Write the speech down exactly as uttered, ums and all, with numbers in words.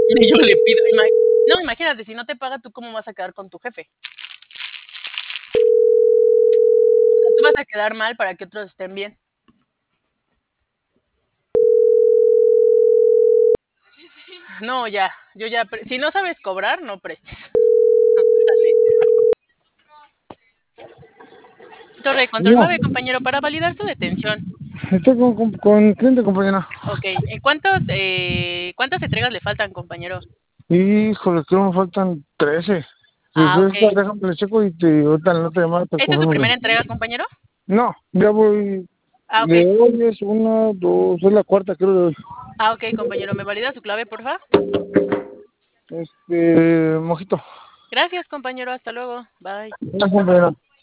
Y yo le pido, ima no, imagínate, si no te paga, ¿tú cómo vas a quedar con tu jefe? O sea, tú vas a quedar mal para que otros estén bien. No, ya, yo ya pre si no sabes cobrar, no prestes. La neta. Torre control No, nueve, compañero, para validar su detención. estoy con, con, con cliente, compañera. Okey, ¿en cuántos, eh, cuántas entregas le faltan, compañero? Híjole, creo que me faltan trece. Si Ah, quieres, okey. déjame le checo y te ahorita en la otra llamada te ¿Esta es su confirmo bien. primera entrega, compañero? No, ya voy. Ah, okey. De hoy es una, dos, es la cuarta, creo, de hoy. Ah, okey, compañero, ¿me valida su clave, porfa? Este, mojito. Gracias, compañero, hasta luego. Bye. Una compañera.